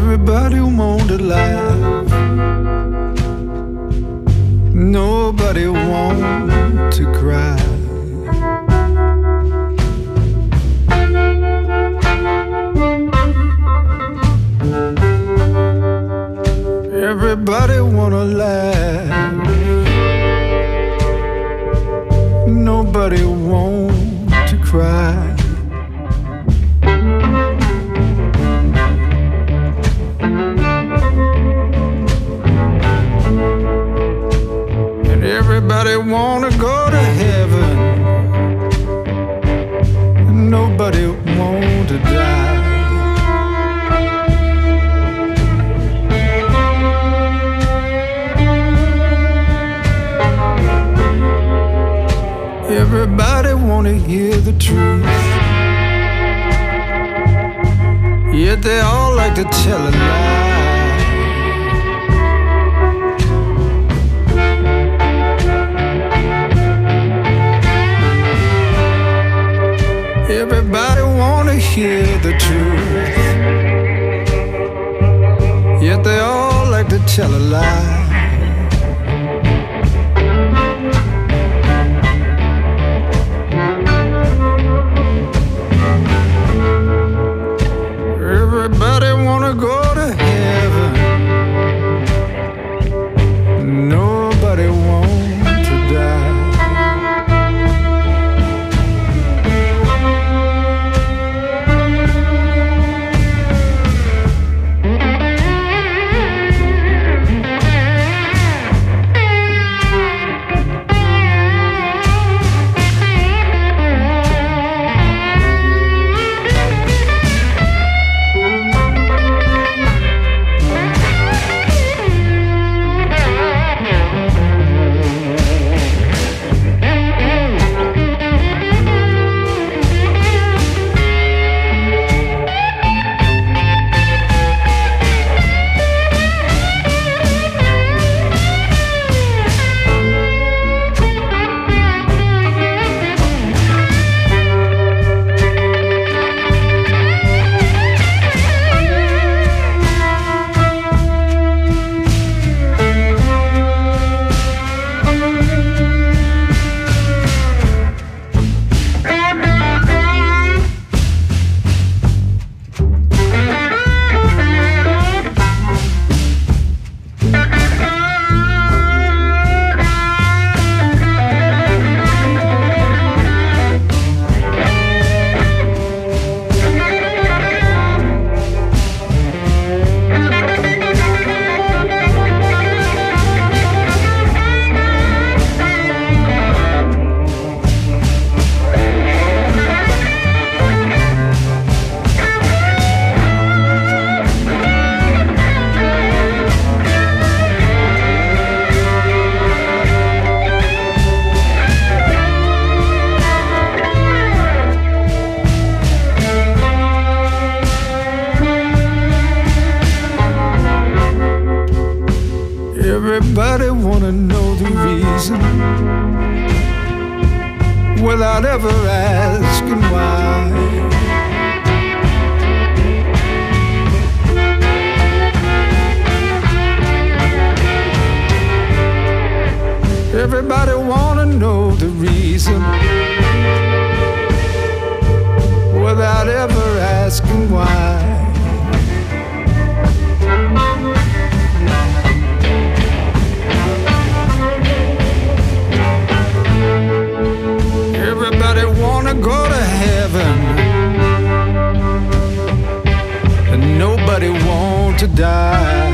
Everybody want to laugh, nobody want to cry. Everybody wanna laugh, nobody want to cry. And everybody wanna go to heaven, nobody want to die. Everybody wanna hear the truth, yet they all like to tell a lie. Everybody wanna hear the truth, yet they all like to tell a lie. Everybody wanna go to heaven, nobody want to die. Everybody wanna know the reason without ever asking why. Everybody wanna know the reason without ever asking why. Everybody wanna go to heaven, and nobody want to die.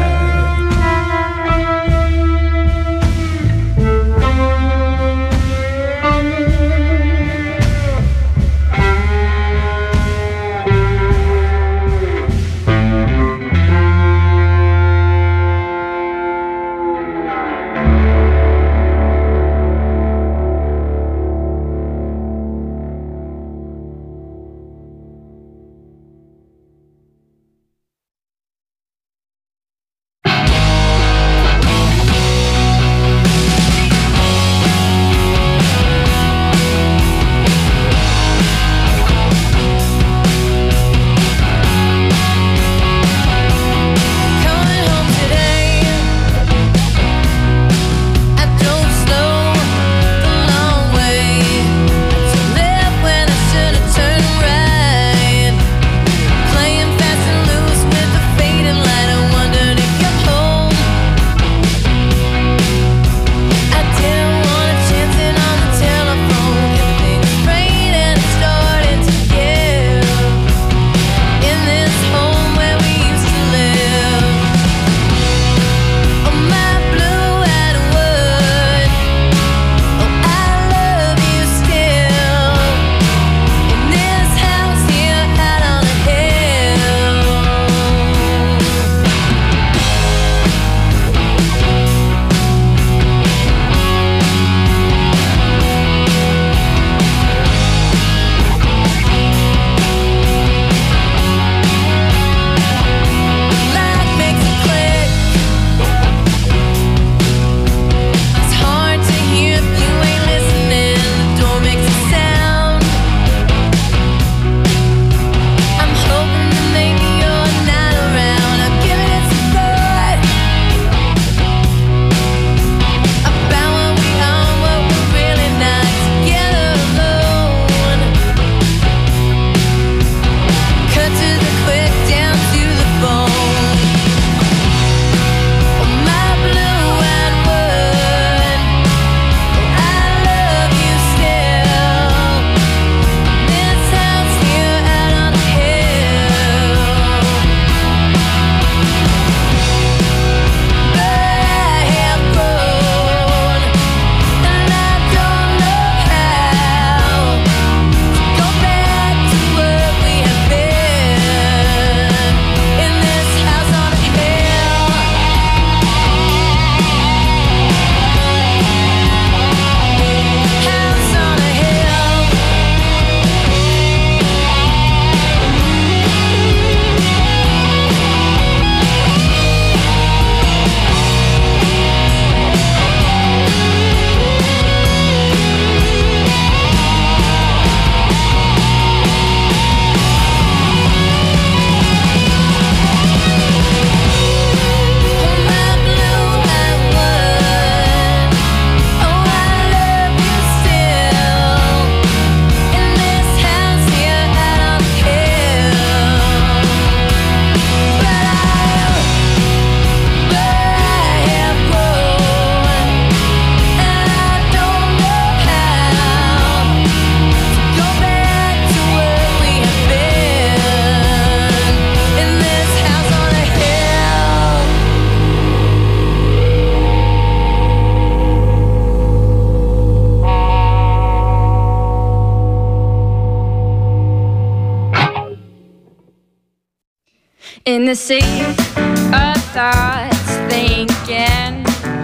In the sea of thoughts thinking,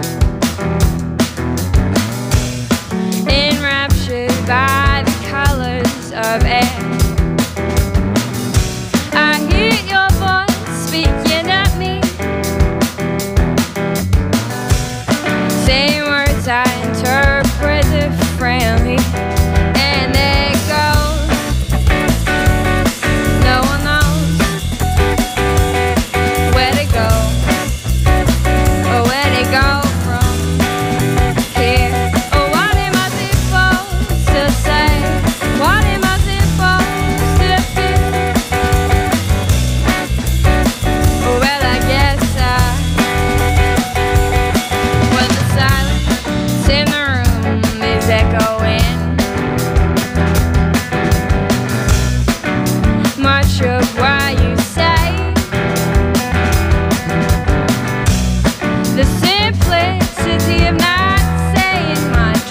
enraptured by the colors of air, I hear your voice speaking at me, saying words I interpret differently. And it goes, no one knows where to go, or where to go from here. Or what am I supposed to say? What am I supposed to do? Well, I guess when the silence in the room is echoing, much of what you say, the simplicity of not saying much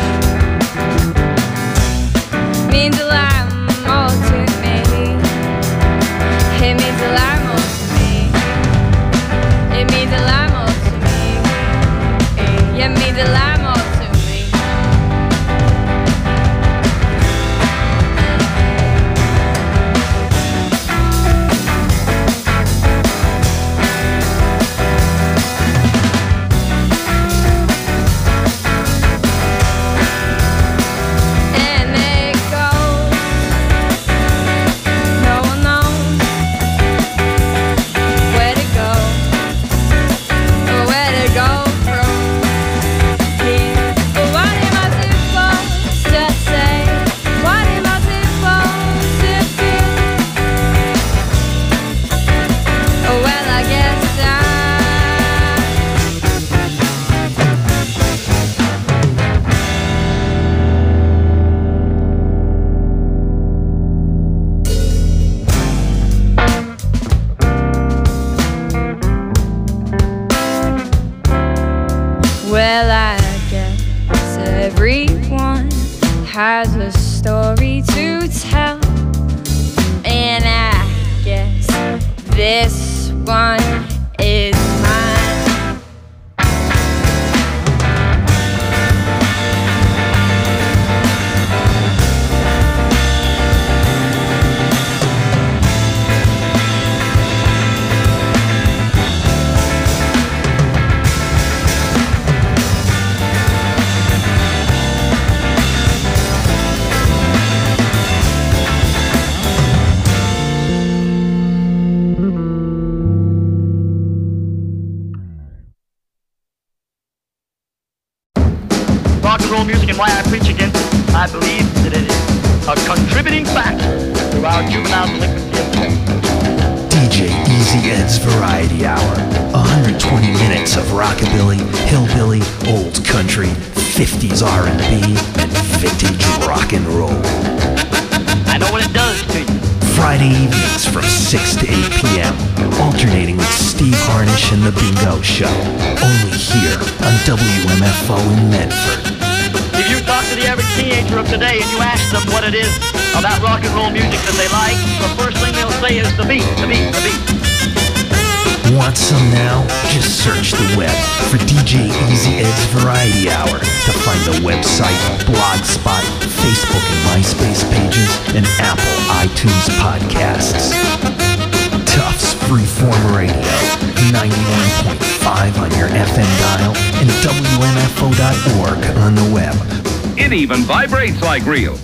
means a lot more to me. It means a lot more to me. It means a lot more to me. It means a lot more to me. And it goes, no one knows where to go, or where to go from here. But what am I supposed to say? What am I supposed to do? Oh, well, I guess well, I guess everyone has a story to tell, and I guess this one is mine. Rock and roll music and why I preach against it. I believe that it is a contributing factor to our juvenile delinquency epidemic. DJ Easy Ed's Variety Hour. 120 minutes of rockabilly, hillbilly, old country, 50s R&B, and vintage rock and roll. I know what it does to you. Friday evenings from 6 to 8 p.m. Alternating with Steve Harnish and The Bingo Show. Only here on WMFO in Medford. If you talk to the average teenager of today and you ask them what it is about rock and roll music that they like, the first thing they'll say is the beat, the beat, the beat. Want some now? Just search the web for DJ Easy Ed's Variety Hour to find the website, Blogspot, Facebook and MySpace pages, and Apple iTunes podcasts. Tufts Freeform Radio, 91.5 on your FM dial and WMFO.org on the web. It even vibrates like real.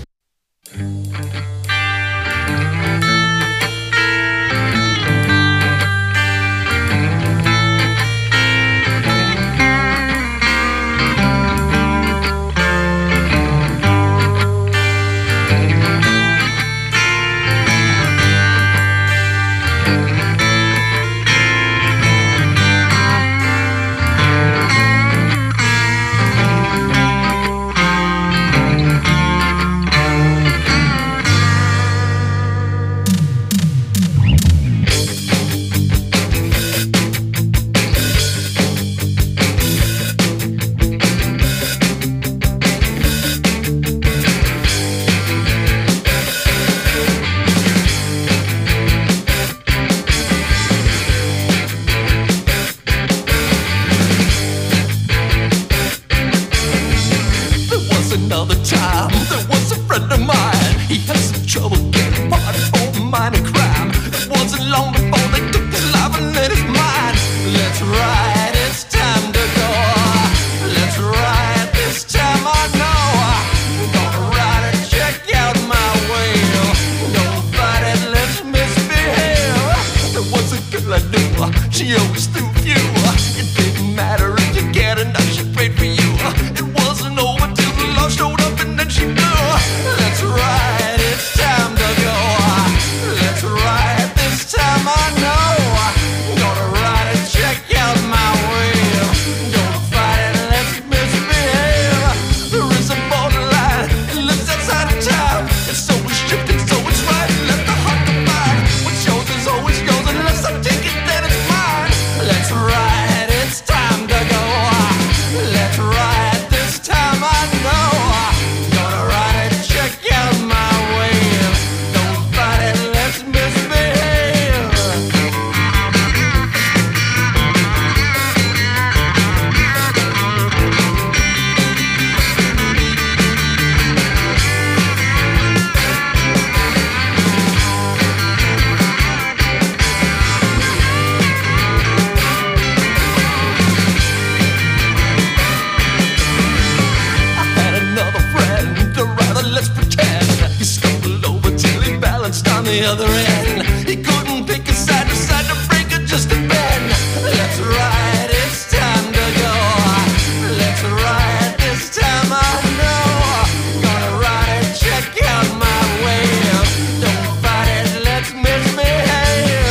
She always threw you. It didn't matter if you cared or not, she prayed for you. It wasn't over till the love showed up and then she blew. That's right, it's time to go. That's right, this time I know. Gonna write a check out my way. Don't fight it, let's misbehave. There is a borderline, it lives outside of time. It's always shifting, so it's right. Let the heart divide. What's yours is always yours, unless I take it, then it's mine. That's right, it's time to go. That's right, this time I know. Gonna write a check out my way. Don't fight it, let's misbehave. I had another friend, or rather let's pretend. He stumbled over till he balanced on the other end. He couldn't pick a side, decided to break it just a bend. That's right, it's time to go. That's right, this time I know. Gonna write a check out my way. Don't fight it, let's misbehave.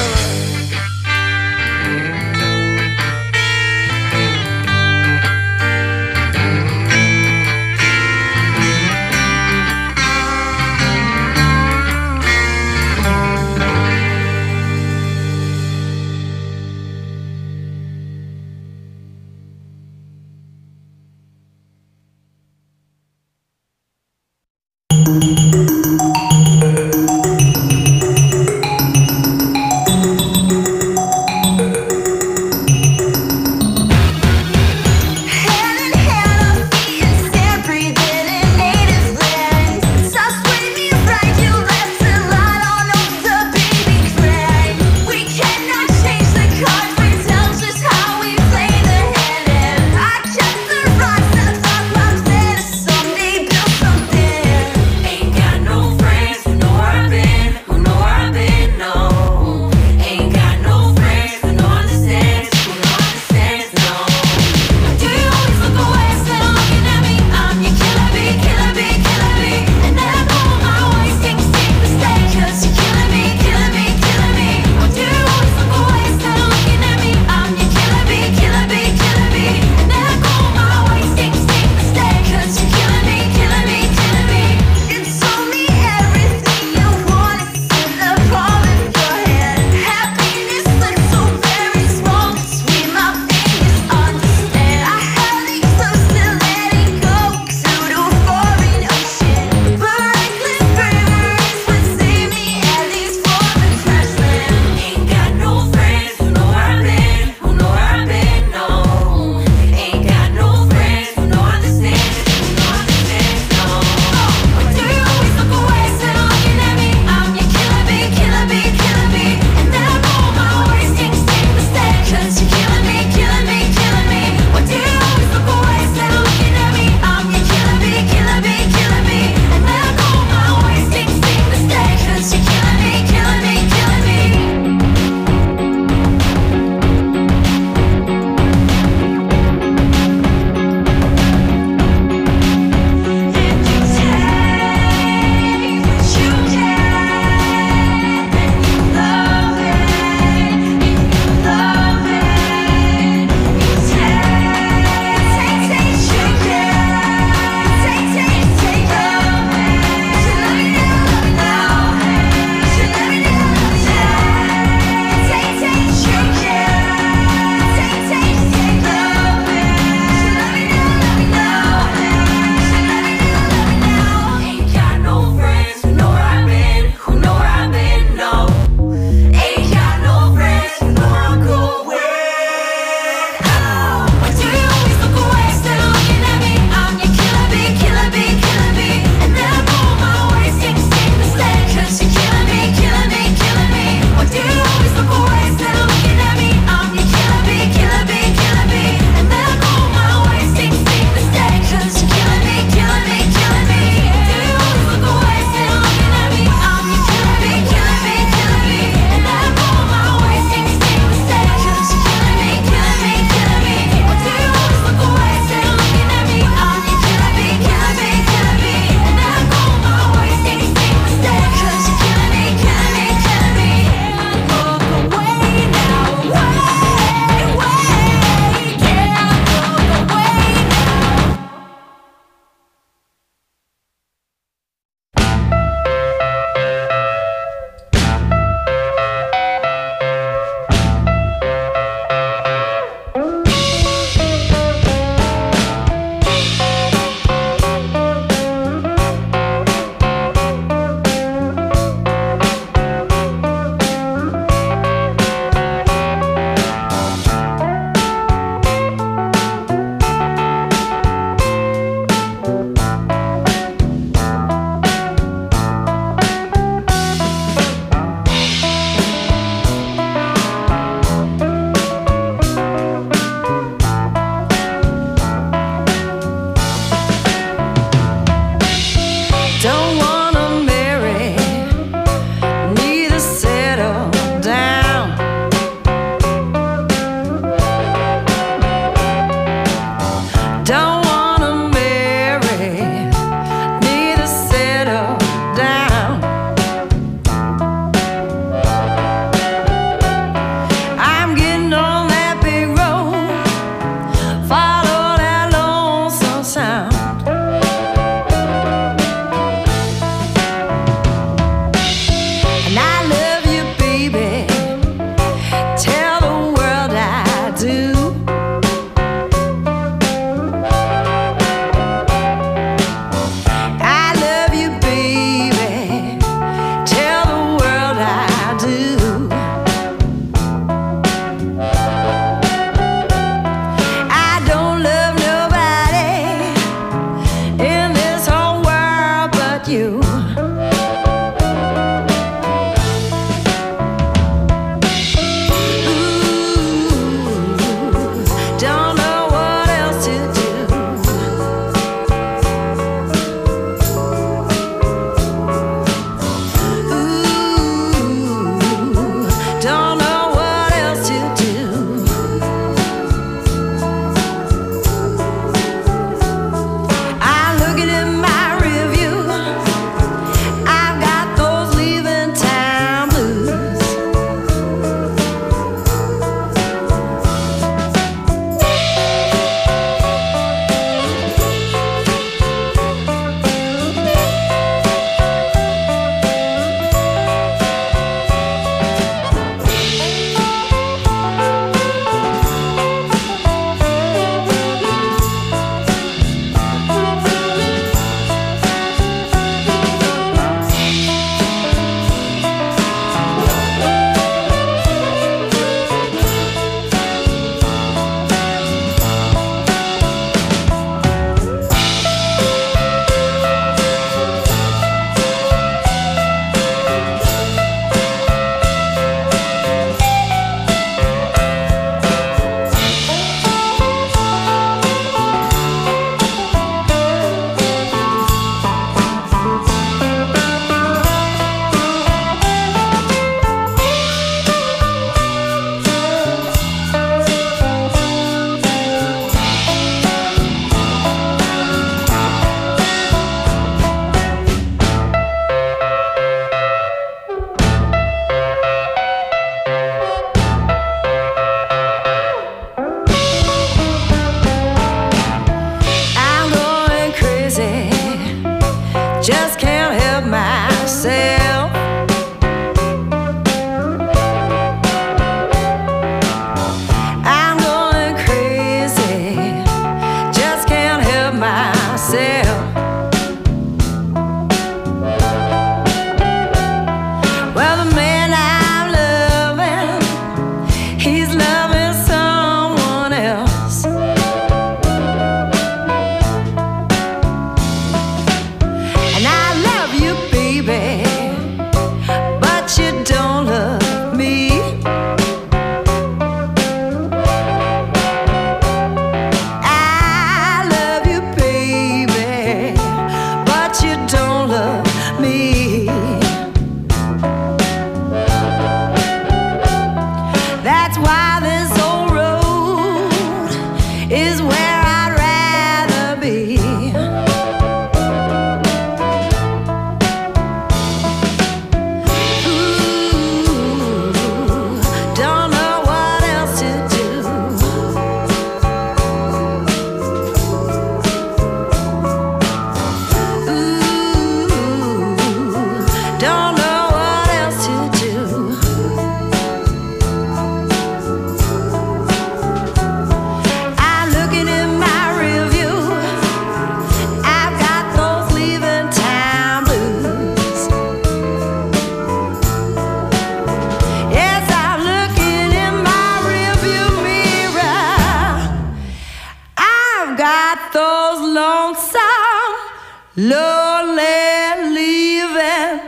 lonely leaving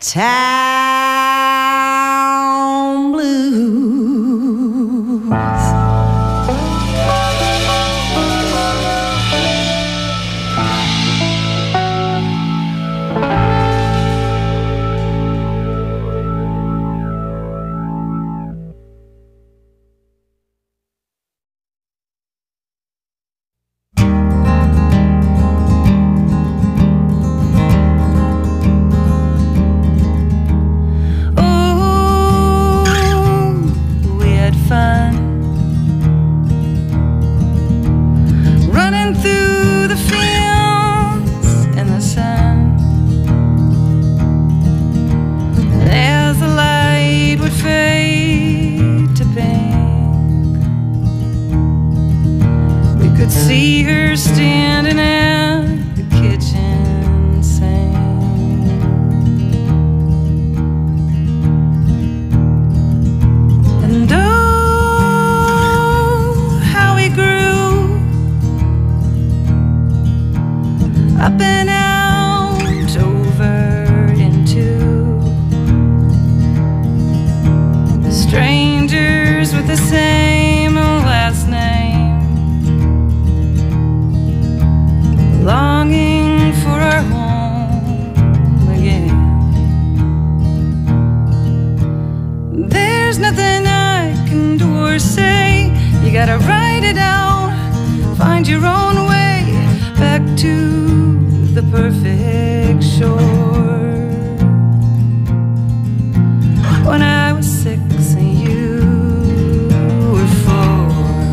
town blues. See her standing at the kitchen sink. And oh, how we grew up and out over into strangers with the same last name. Longing for our home again. There's nothing I can do or say. You gotta write it out, find your own way back to the perfect shore. When I was 6 and you were 4.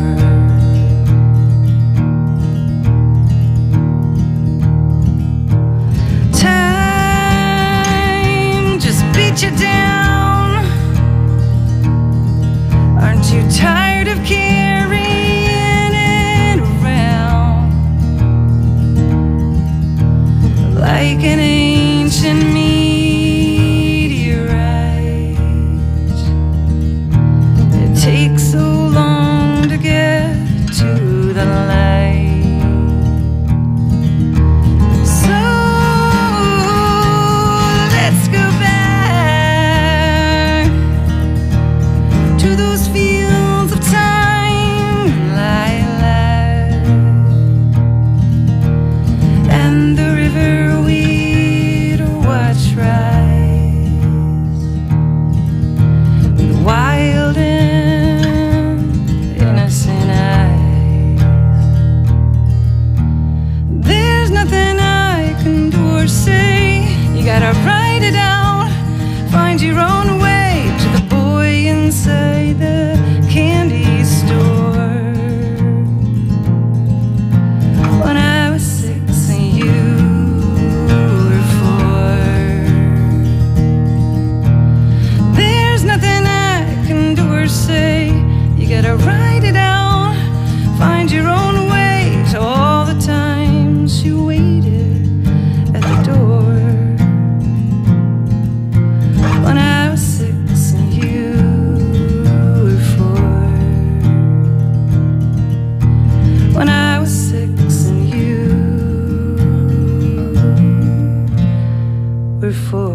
You down. Aren't you tired of carrying it around like an ancient meteorite? It takes so long to get to the light. So let's go back to those fields of time, lilac, and the river we'd watch rise, with wild and innocent eyes. There's nothing I can do or say. You gotta write it out, find your own way to the boy inside the candy store. When I was 6 and you were 4. There's nothing I can do or say. You gotta write it out, find your own way to all the times you waited at the door. When I was 6 and you were 4. When I was 6 and you were 4.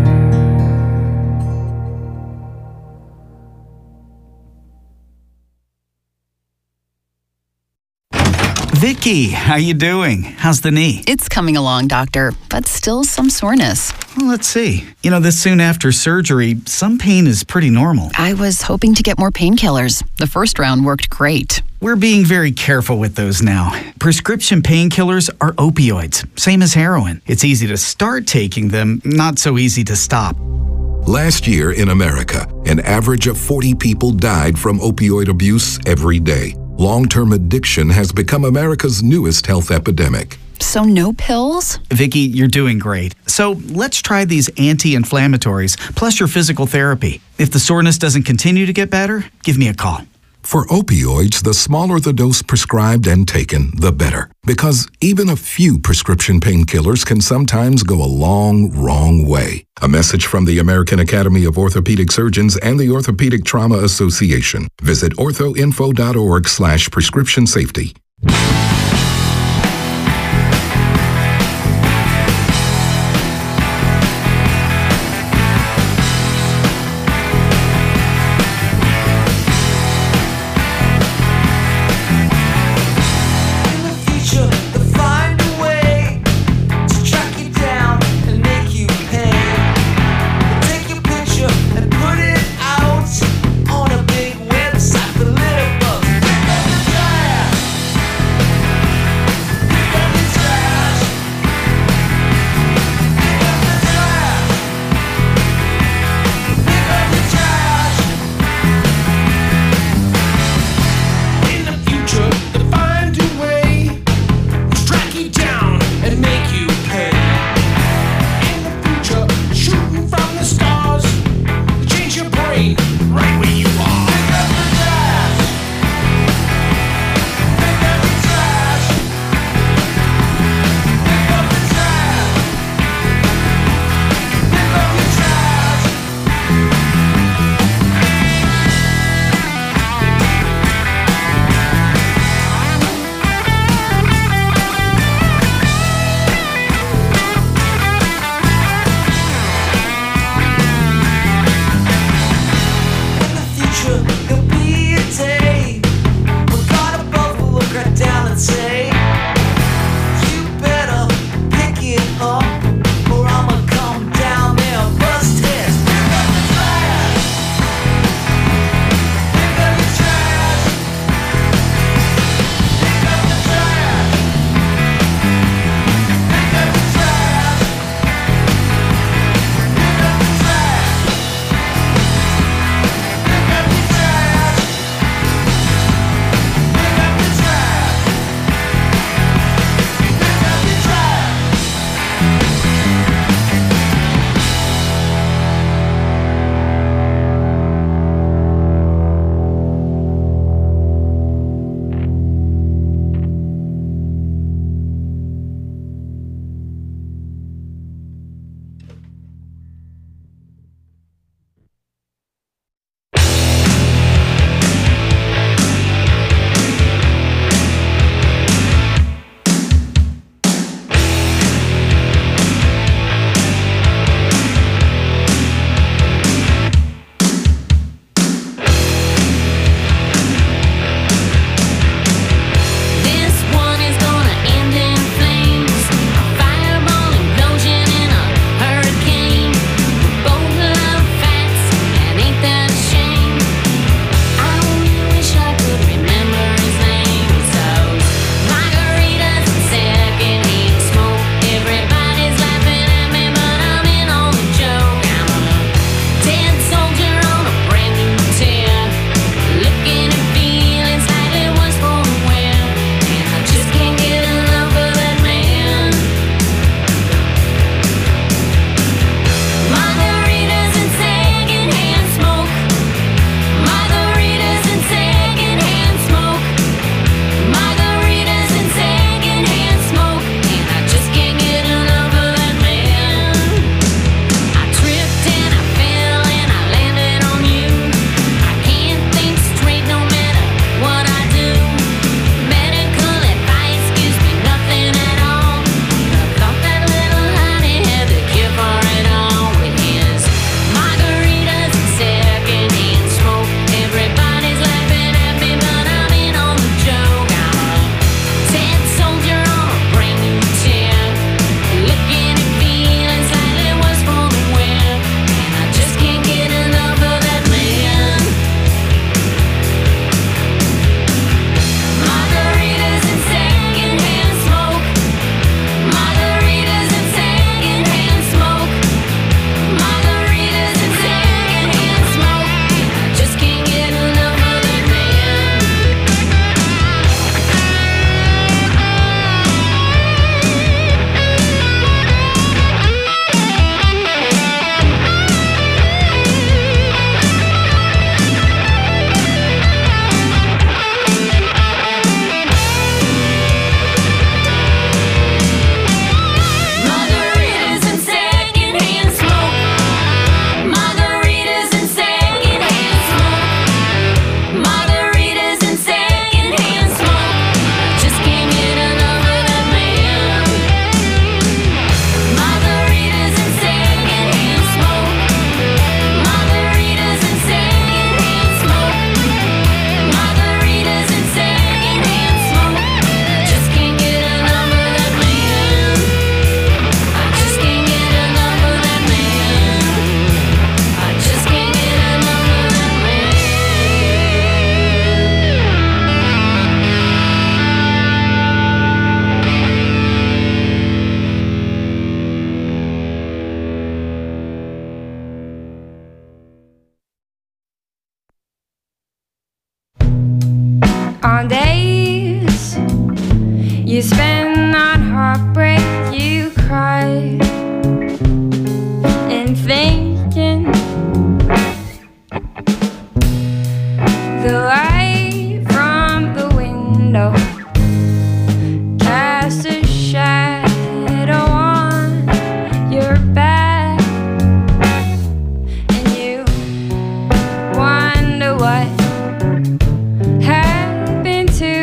Vicky, how you doing? How's the knee? It's coming along, doctor, but still some soreness. Well, let's see. You know, this soon after surgery, some pain is pretty normal. I was hoping to get more painkillers. The first round worked great. We're being very careful with those now. Prescription painkillers are opioids, same as heroin. It's easy to start taking them, not so easy to stop. Last year in America, an average of 40 people died from opioid abuse every day. Long-term addiction has become America's newest health epidemic. So no pills? Vicky, you're doing great. So let's try these anti-inflammatories plus your physical therapy. If the soreness doesn't continue to get better, give me a call. For opioids, the smaller the dose prescribed and taken, the better. Because even a few prescription painkillers can sometimes go a wrong way. A message from the American Academy of Orthopedic Surgeons and the Orthopedic Trauma Association. Visit orthoinfo.org/prescription safety. future could be a day when God above will look right down and say, you better pick it up, or I'ma come down there and bust heads. Pick up the trash. Pick up the trash. Pick up the trash. Pick up the trash. Pick up the trash. Pick up the trash. Pick up the trash. Pick up the trash. This one is gonna end in flames, a fireball implosion in a hurricane. We both love facts, and ain't that a shame? I only wish I could remember his name. So margaritas and secondhand smoke. Everybody's laughing at me, but I'm in on the joke. I'm a dead soldier on a brand new tear, looking and feeling slightly worse for the wear. And I just can't get enough of that man. Margaritas and secondhand smoke. Margaritas and secondhand smoke. Margaritas and secondhand smoke. And I just can't get enough of that man. I tripped and I fell and I landed on you. I can't think straight no matter what I do. Medical advice gives me nothing at all. I thought that little honey had the cure for it all. With his margaritas and secondhand smoke. Everybody's laughing at me, but I'm in on the joke. I'm a dead soldier on a brand new tear, looking and feeling slightly worse for the wear. And I just can't get enough of that man. Margaritas and secondhand smoke. Margaritas and secondhand smoke. Margaritas and secondhand smoke. And I just can't get enough of that man. Margaritas and secondhand smoke. Margaritas and secondhand smoke. Margaritas and secondhand smoke. Just can't get enough of that man. Margaritas and secondhand smoke. Margaritas and secondhand smoke. Margaritas and secondhand smoke. Just can't get enough of that man. I just can't get enough of that man. I just can't get enough of that man. On days you spend on heartbreak, you cry and thinking the light from the window casts a shadow on your back, and you wonder what happened to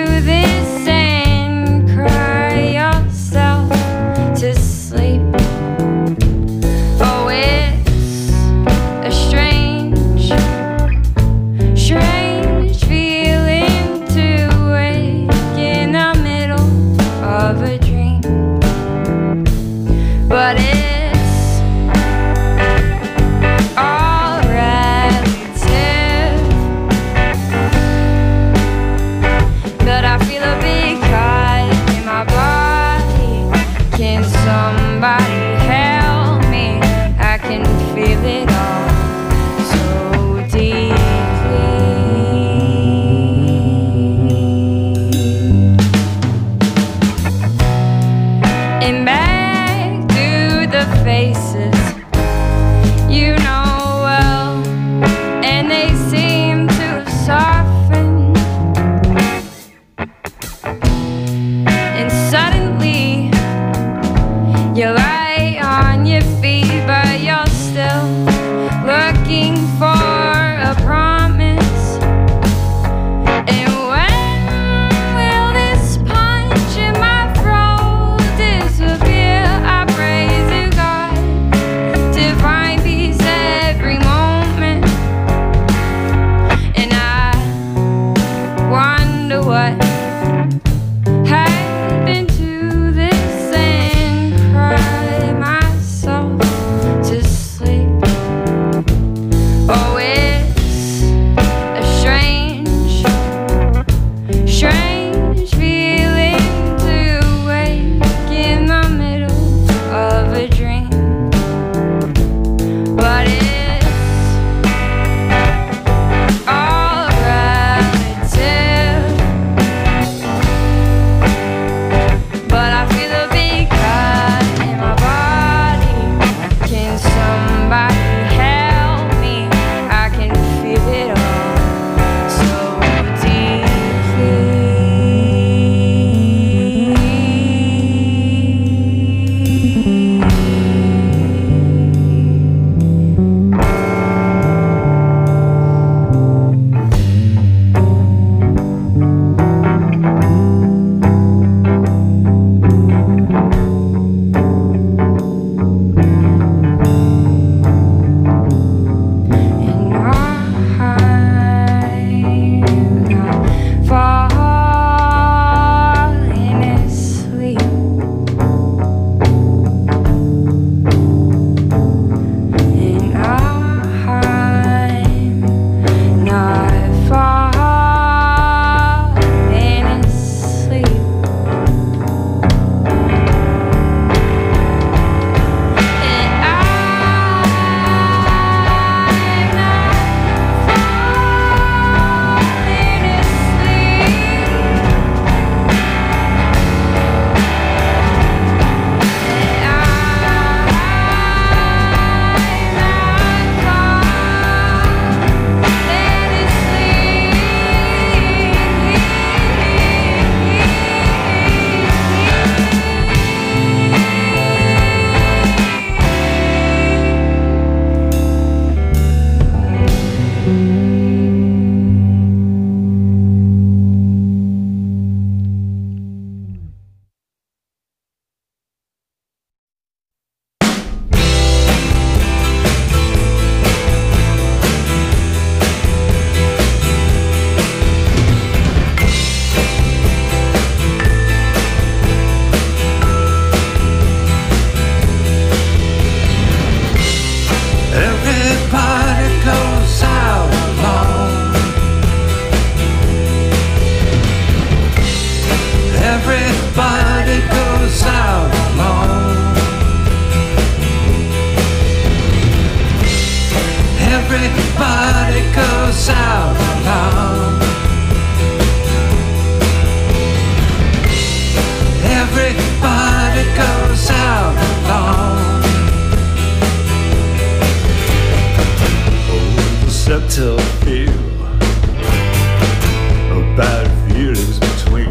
bad feelings between.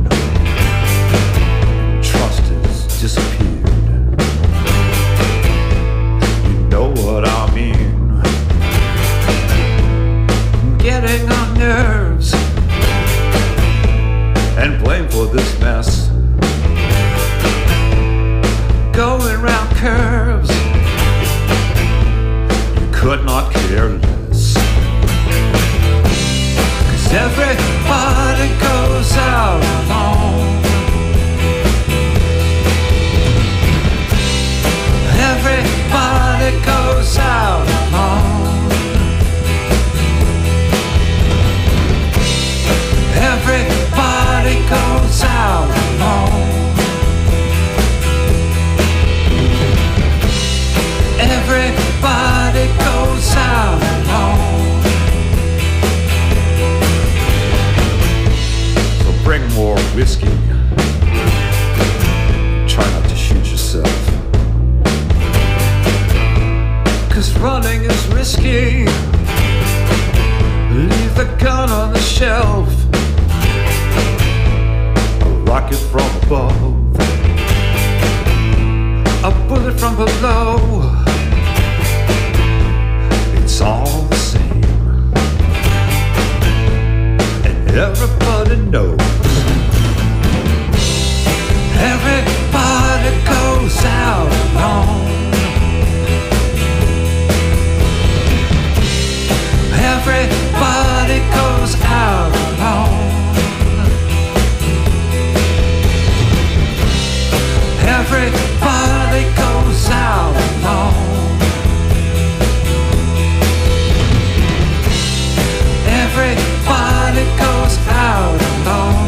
Trust has disappeared. You know what I mean. Getting on nerves and blame for this mess. Going round curves, you could not care less. 'Cause everybody goes out alone. Everybody goes out alone. Everybody goes out alone. Everybody goes out alone. So bring more whiskey. Try not to shoot yourself. 'Cause running is risky. Leave the gun on the shelf. A rocket from above. A bullet from below. It's all the same. And everybody knows. Everybody goes out alone. Everybody goes out alone. Everybody goes out alone. Everybody goes out alone.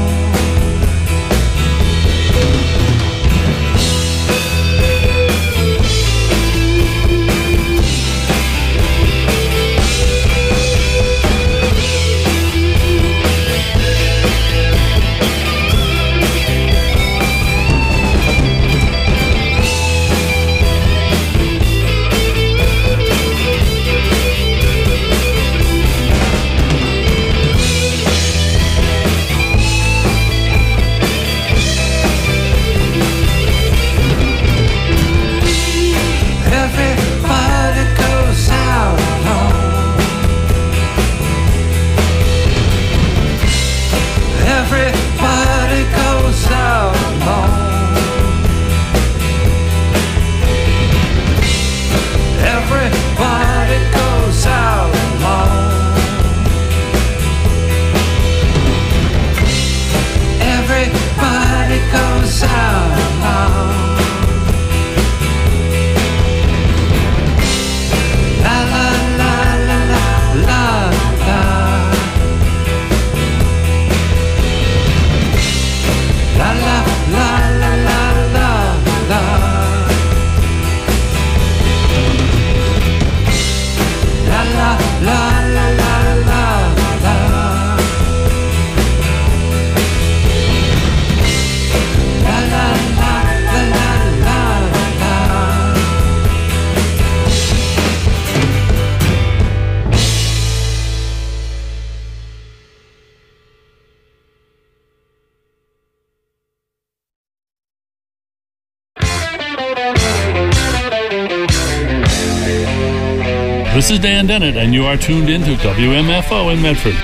This is Dan Dennett, and you are tuned into WMFO in Medford.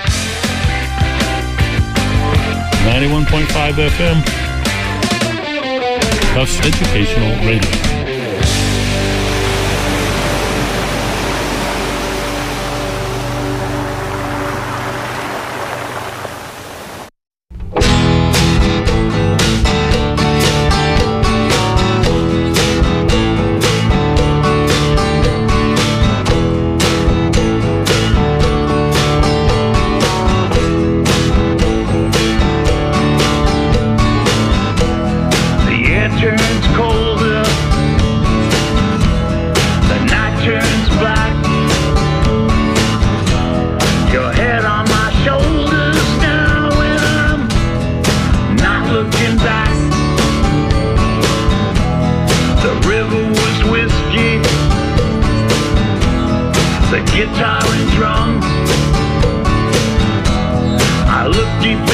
91.5 FM. Tufts Educational Radio. guitar and drums. I look deep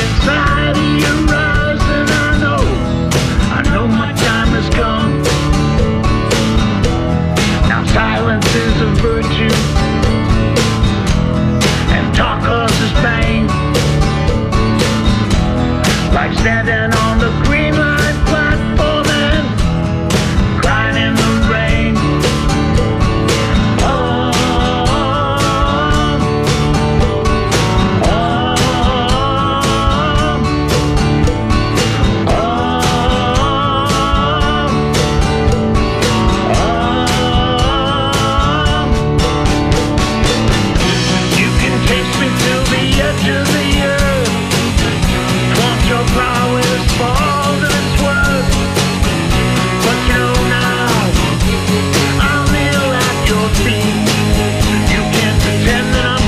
to the edge of the earth. Want your prowess for all that it's worth. But you know now, I'll kneel at your feet. You can't pretend that I'm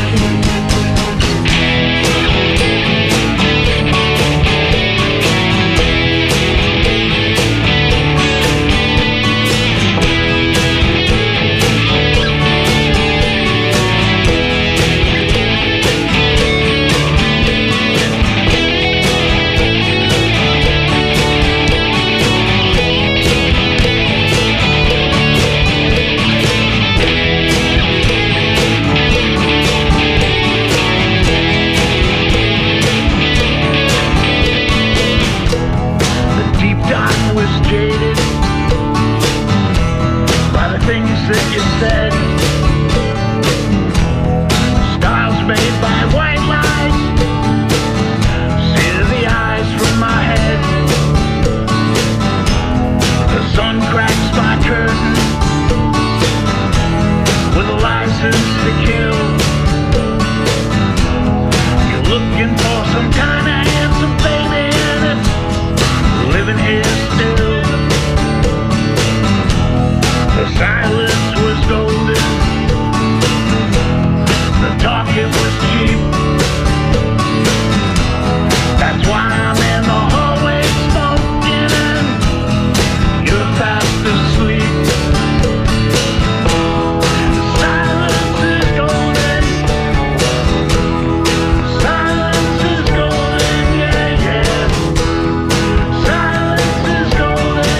that you said. Styles made by white lies. See the eyes from my head. The sun cracks my curtain with a license to kill. You're looking for some kind of handsome baby and it's living here still. The silence was golden. The talking was cheap. That's why I'm in the hallway smoking and you're fast asleep. The silence is golden. Silence is golden, yeah, yeah. Silence is golden.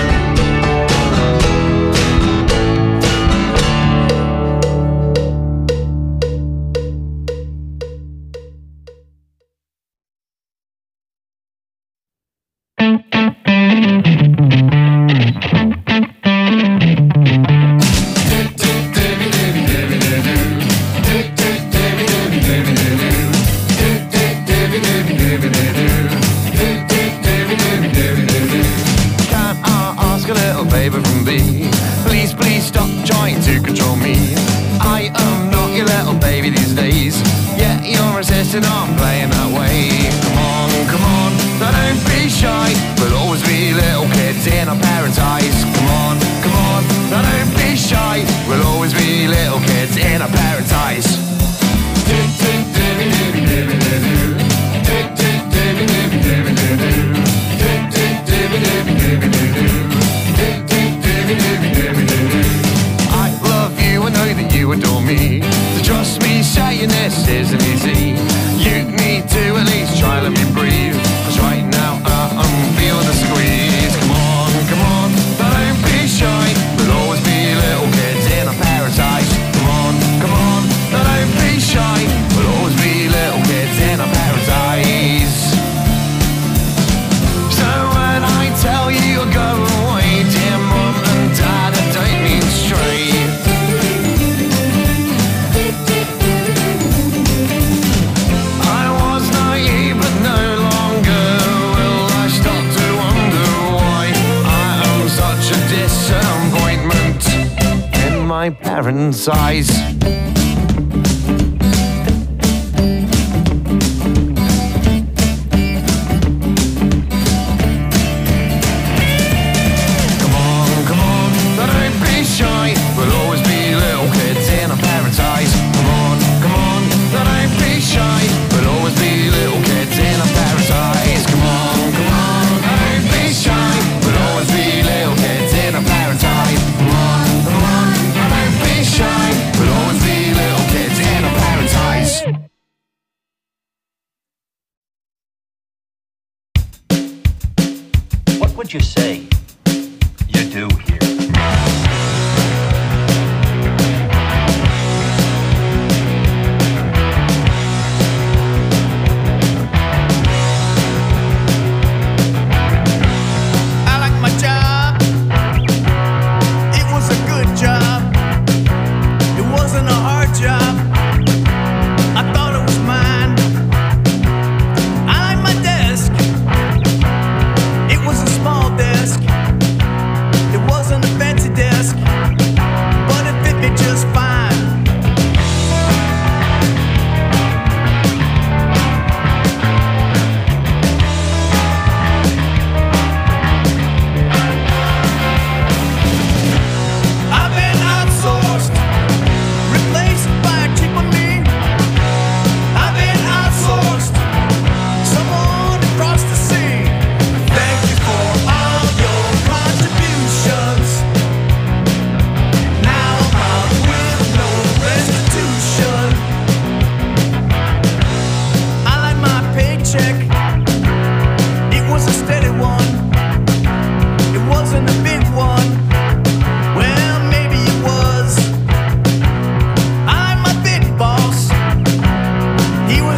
parents' eyes. What would you say you do here? I like my job. It was a good job. It wasn't a hard job. I thought it was mine. I like my desk. It was a small desk. It was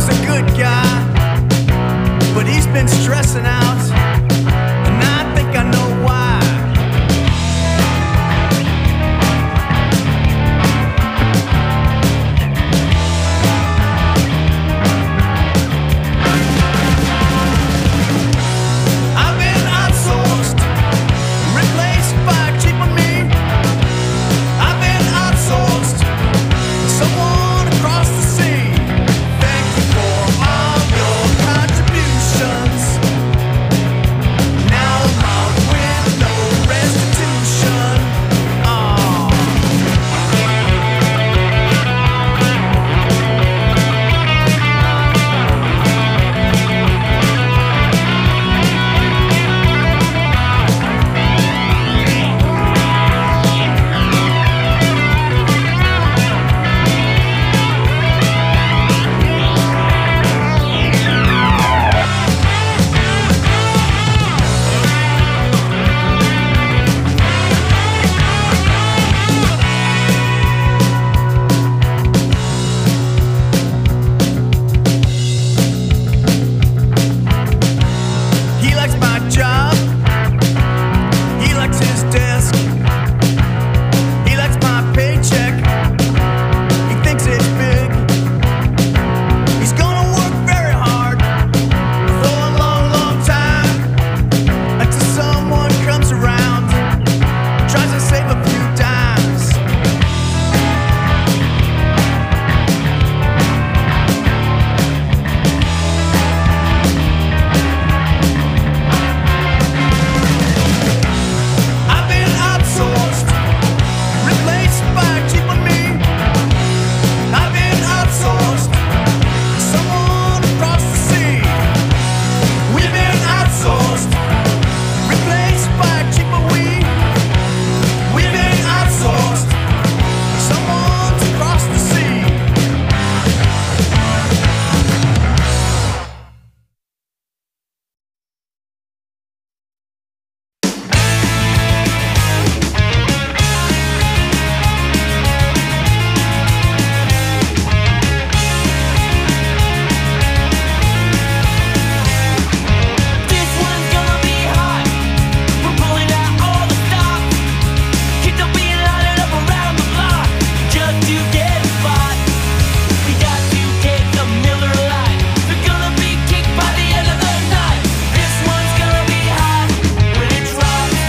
was a good guy, but he's been stressing out, and I think I know why. I've been outsourced, replaced by cheaper me. I've been outsourced, someone across the sea. Thank you for all your contributions. Now I'm out with no restitution. Oh. He likes my job. He likes his desk. He likes my paycheck. He thinks it's big. He's gonna work very hard for a long, long time until someone comes around, tries to save a few dimes. I've been outsourced, replaced by cheaper me. I've been outsourced, someone across the sea. We've been outsourced, replaced by cheaper we. We've been outsourced, someone across the sea. This one's gonna be hot. We're pulling out all the stops. Kids will be lining up around the block just to get a spot. We got to take the Miller Lite. They're gonna be kicked by the end of the night. This one's gonna be hot when it drops.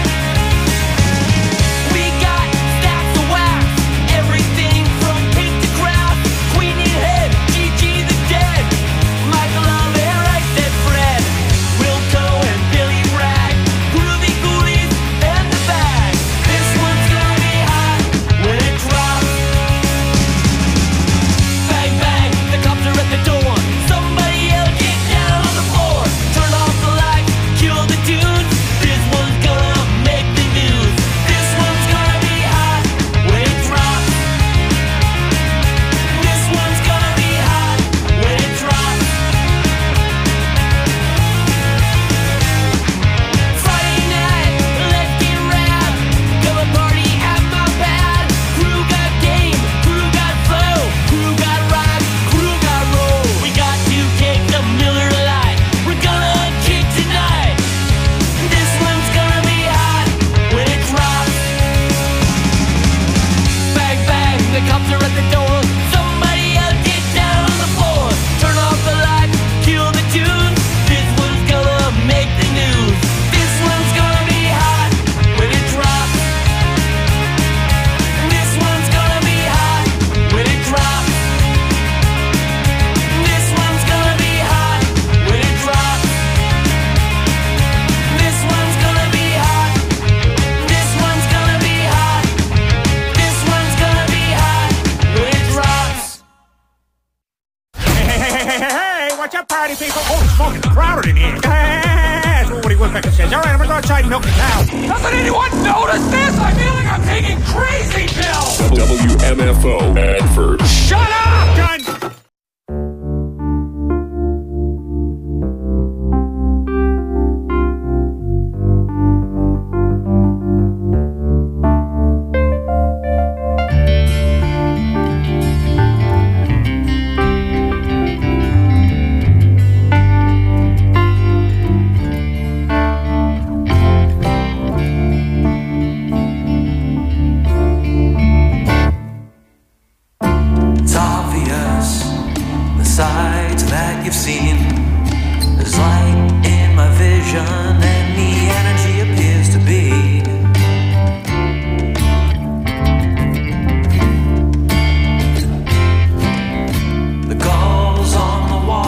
We got stacks of wax, everything from pink to grass. Queenie Head, Gigi the Dead, Michael Love and Right Said Fred, Wilco and Billy Bragg, Groovy Ghoulies and the Bag. This one's gonna be hot when it drops. Bang bang, the cops are at the door. Somebody yell, get down on the floor. Turn off the lights, kill the tunes. This one's gonna make the news. This one's gonna be hot when it drops. This one's gonna be hot when it drops. Friday night, let's get rad. Come a party at my pad. Crew got game, crew got flow, crew got rock, crew got roll. We got to kick the Miller Lite. We're gonna kick tonight. This one's gonna be hot when it drops. Bang bang, the cops are at the door. Somebody else get down on the floor. Turn off the lights, kill the tunes. This one's gonna make the news. This one's gonna be hot when it drops. This one's gonna be hot when it drops. This one's gonna be hot when it drops. This one's gonna be hot. This one's gonna be hot. This one's gonna be hot when it drops. Hey, watch out, party people. Oh, it's fucking crowded in here. That's what Woody Woodpecker says. All right, I'm gonna go outside and milk the cow. Doesn't anyone notice this? I feel like I'm taking crazy pills. WMFO Advert. Shut up, gun! that you've seen. There's light in my vision.